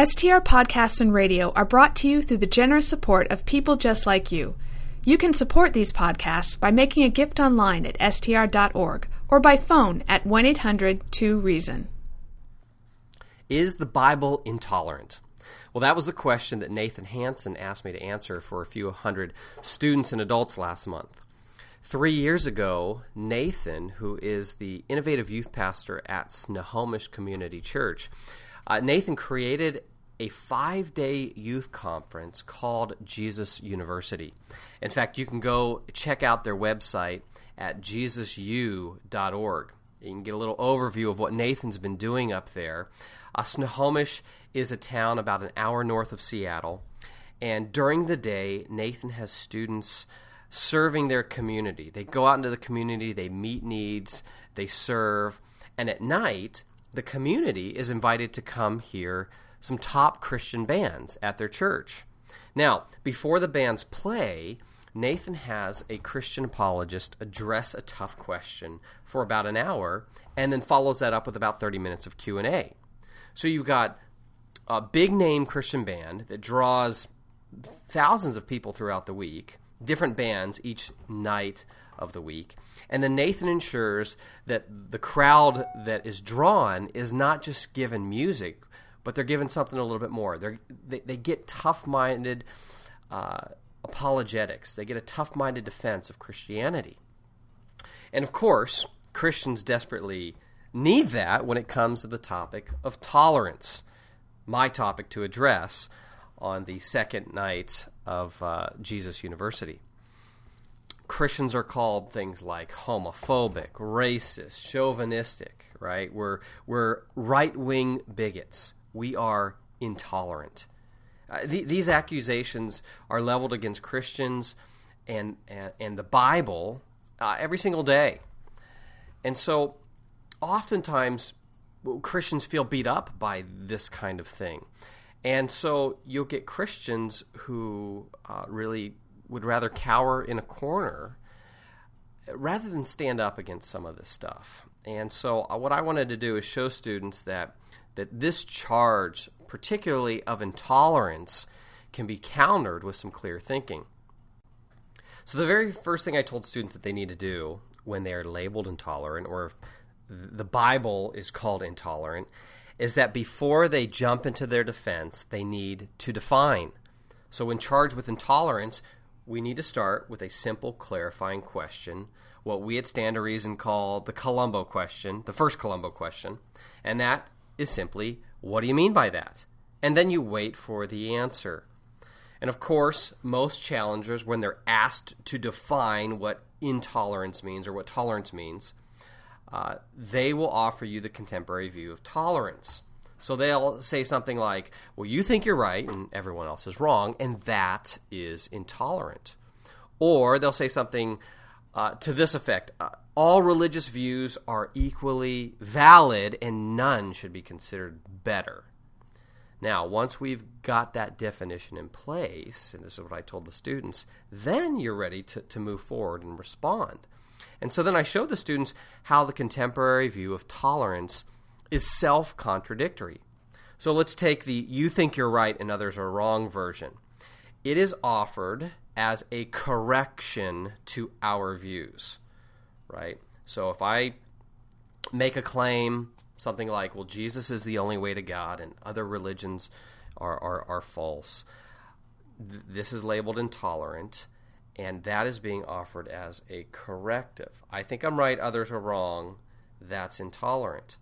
STR Podcasts and Radio are brought to you through the generous support of people just like you. You can support these podcasts by making a gift online at str.org or by phone at 1-800-2-REASON. Is the Bible intolerant? Well, that was the question that Nathan Hansen asked me to answer for a few hundred students and adults last month. 3 years ago, Nathan, who is the innovative youth pastor at Snohomish Community Church, Nathan created a 5-day youth conference called Jesus University. In fact, you can go check out their website at jesusu.org. You can get a little overview of what Nathan's been doing up there. Snohomish is a town about an hour north of Seattle, and during the day, Nathan has students serving their community. They go out into the community, they meet needs, they serve, and at night, the community is invited to come hear some top Christian bands at their church. Now, before the bands play, Nathan has a Christian apologist address a tough question for about an hour and then follows that up with about 30 minutes of Q&A. So you've got a big-name Christian band that draws thousands of people throughout the week, different bands each night of the week, and then Nathan ensures that the crowd that is drawn is not just given music, but they're given something a little bit more. They get tough-minded apologetics. They get a tough-minded defense of Christianity. And of course, Christians desperately need that when it comes to the topic of tolerance, my topic to address on the second night of Jesus University. Christians are called things like homophobic, racist, chauvinistic, right? We're right-wing bigots. We are intolerant. These accusations are leveled against Christians and the Bible every single day. And so oftentimes Christians feel beat up by this kind of thing. And so you'll get Christians who really would rather cower in a corner rather than stand up against some of this stuff. And so what I wanted to do is show students that this charge, particularly of intolerance, can be countered with some clear thinking. So the very first thing I told students that they need to do when they are labeled intolerant, or if the Bible is called intolerant, is that before they jump into their defense, they need to define. So when charged with intolerance, we need to start with a simple clarifying question, what we at Stand to Reason call the Columbo question, the first Columbo question, and that is simply, what do you mean by that? And then you wait for the answer. And of course, most challengers, when they're asked to define what intolerance means or what tolerance means, they will offer you the contemporary view of tolerance. So they'll say something like, well, you think you're right and everyone else is wrong, and that is intolerant. Or they'll say something to this effect, all religious views are equally valid and none should be considered better. Now, once we've got that definition in place, and this is what I told the students, then you're ready to move forward and respond. And so then I showed the students how the contemporary view of tolerance is self-contradictory. So let's take the you think you're right and others are wrong version. It is offered as a correction to our views, right? So if I make a claim, something like, well, Jesus is the only way to God and other religions are false, this is labeled intolerant, and that is being offered as a corrective. I think I'm right, others are wrong, that's intolerant.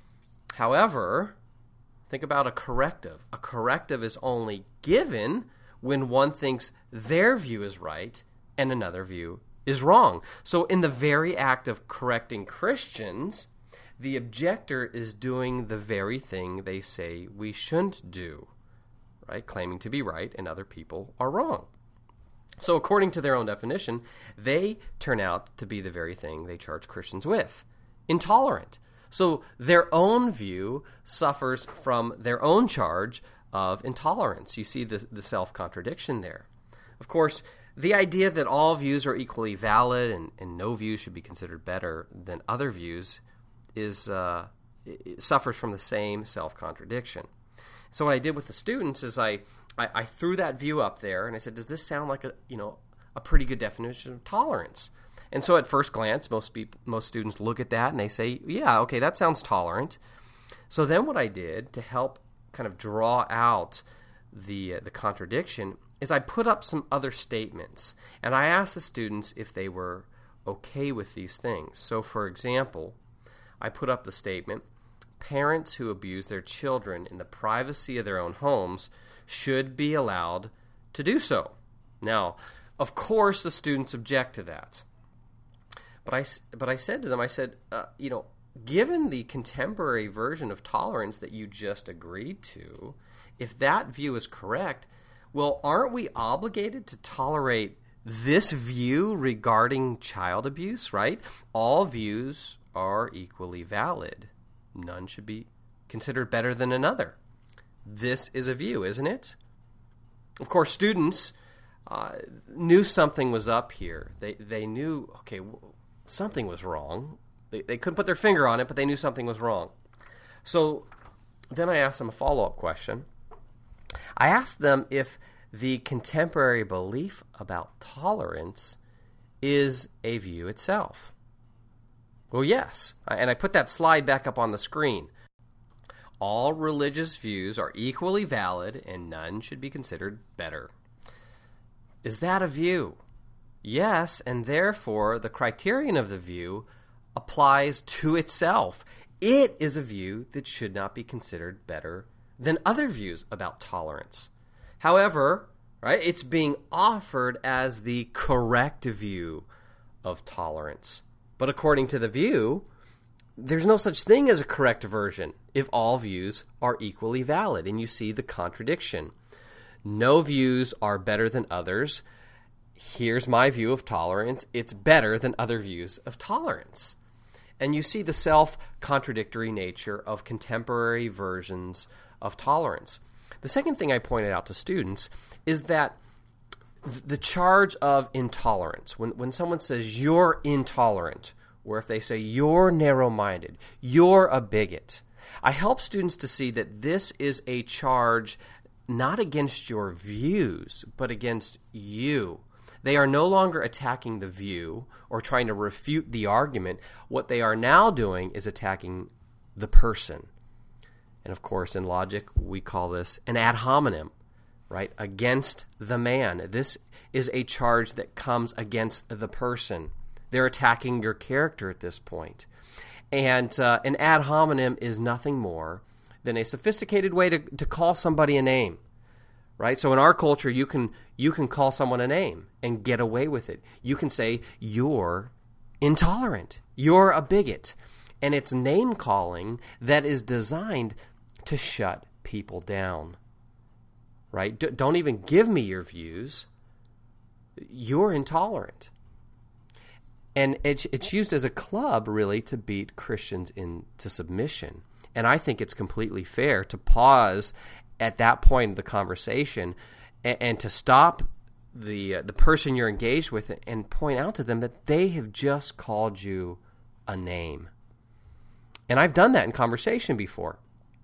However, think about a corrective. A corrective is only given when one thinks their view is right and another view is wrong. So in the very act of correcting Christians, the objector is doing the very thing they say we shouldn't do, right? Claiming to be right and other people are wrong. So according to their own definition, they turn out to be the very thing they charge Christians with, intolerant. So their own view suffers from their own charge of intolerance. You see the self-contradiction there. Of course, the idea that all views are equally valid and no view should be considered better than other views it suffers from the same self-contradiction. So what I did with the students is I threw that view up there, and I said, does this sound like a pretty good definition of tolerance? And so at first glance, most students look at that and they say, yeah, okay, that sounds tolerant. So then what I did to help kind of draw out the contradiction is I put up some other statements, and I asked the students if they were okay with these things. So for example, I put up the statement, parents who abuse their children in the privacy of their own homes should be allowed to do so. Now, of course, the students object to that. But I said to them, given the contemporary version of tolerance that you just agreed to, if that view is correct, well, aren't we obligated to tolerate this view regarding child abuse, right? All views are equally valid. None should be considered better than another. This is a view, isn't it? Of course, students knew something was up here. They knew, okay, something was wrong. They couldn't put their finger on it, but they knew something was wrong. So then I asked them a follow-up question. I asked them if the contemporary belief about tolerance is a view itself. Well, yes, and I put that slide back up on the screen. All religious views are equally valid, and none should be considered better. Is that a view? Yes, and therefore the criterion of the view applies to itself. It is a view that should not be considered better than other views about tolerance. However, right, it's being offered as the correct view of tolerance. But according to the view, there's no such thing as a correct version if all views are equally valid. And you see the contradiction. No views are better than others. Here's my view of tolerance. It's better than other views of tolerance. And you see the self-contradictory nature of contemporary versions of tolerance. The second thing I pointed out to students is that the charge of intolerance, when someone says you're intolerant, or if they say you're narrow-minded, you're a bigot, I help students to see that this is a charge not against your views, but against you. They are no longer attacking the view or trying to refute the argument. What they are now doing is attacking the person. And of course, in logic, we call this an ad hominem, right? Against the man. This is a charge that comes against the person. They're attacking your character at this point. And an ad hominem is nothing more than a sophisticated way to call somebody a name. Right? So in our culture, you can call someone a name and get away with it. You can say, you're intolerant. You're a bigot. And it's name calling that is designed to shut people down. Right? Don't even give me your views. You're intolerant. And it's used as a club, really, to beat Christians into submission. And I think it's completely fair to pause at that point of the conversation and to stop the person you're engaged with and point out to them that they have just called you a name. And I've done that in conversation before.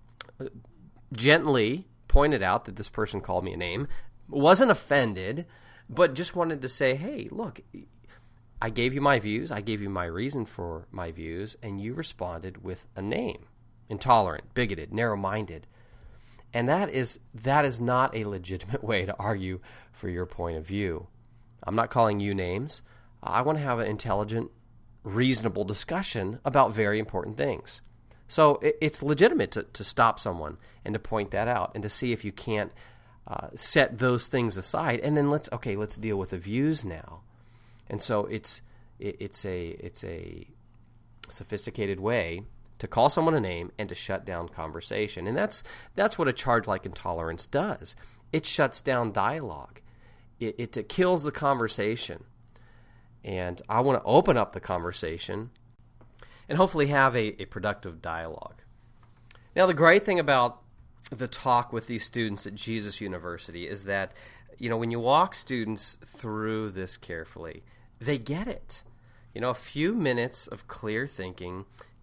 Gently pointed out that this person called me a name, wasn't offended, but just wanted to say, hey, look, I gave you my views, I gave you my reason for my views, and you responded with a name. Intolerant, bigoted, narrow-minded. And that is not a legitimate way to argue for your point of view. I'm not calling you names. I want to have an intelligent, reasonable discussion about very important things. So it's legitimate to stop someone and to point that out and to see if you can't set those things aside. And then let's deal with the views now. And so it's a sophisticated way to call someone a name and to shut down conversation. And that's what a charge like intolerance does. It shuts down dialogue. It kills the conversation. And I want to open up the conversation and hopefully have a productive dialogue. Now, the great thing about the talk with these students at Jesus University is that, when you walk students through this carefully, they get it. A few minutes of clear thinking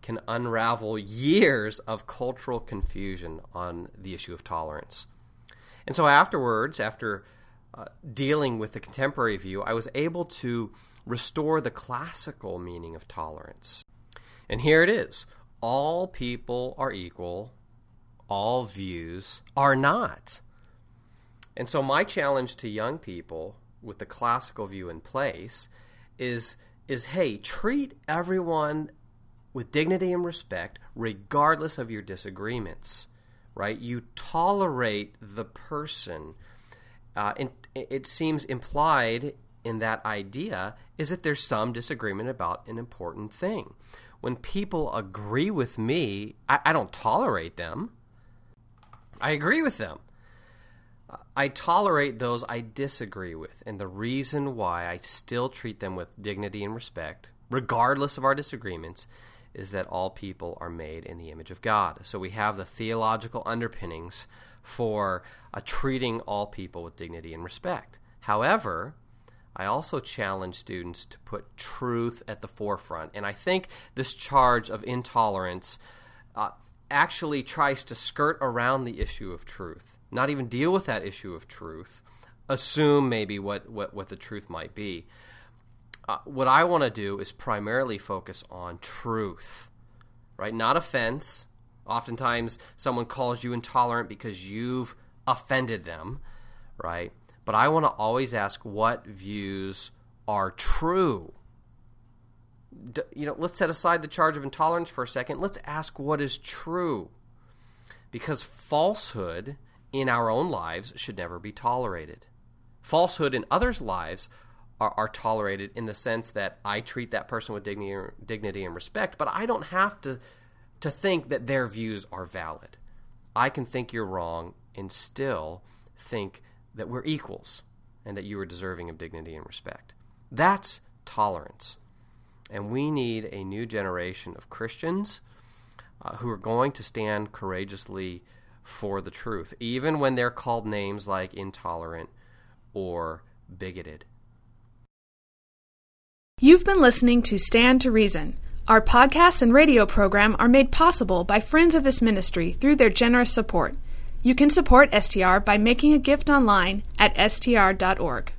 can unravel years of cultural confusion on the issue of tolerance. And so afterwards, after dealing with the contemporary view, I was able to restore the classical meaning of tolerance. And here it is. All people are equal. All views are not. And so my challenge to young people with the classical view in place is hey, treat everyone with dignity and respect regardless of your disagreements, right? You tolerate the person. And it seems implied in that idea is that there's some disagreement about an important thing. When people agree with me, I don't tolerate them. I agree with them. I tolerate those I disagree with. And the reason why I still treat them with dignity and respect, regardless of our disagreements, is that all people are made in the image of God. So we have the theological underpinnings for treating all people with dignity and respect. However, I also challenge students to put truth at the forefront. And I think this charge of intolerance actually tries to skirt around the issue of truth, not even deal with that issue of truth, assume maybe what the truth might be. What I want to do is primarily focus on truth, right? Not offense. Oftentimes someone calls you intolerant because you've offended them, right? But I want to always ask what views are true. Let's set aside the charge of intolerance for a second. Let's ask what is true. Because falsehood in our own lives should never be tolerated. Falsehood in others' lives are tolerated in the sense that I treat that person with dignity and respect, but I don't have to think that their views are valid. I can think you're wrong and still think that we're equals and that you are deserving of dignity and respect. That's tolerance. And we need a new generation of Christians who are going to stand courageously for the truth, even when they're called names like intolerant or bigoted. You've been listening to Stand to Reason. Our podcast and radio program are made possible by friends of this ministry through their generous support. You can support STR by making a gift online at str.org.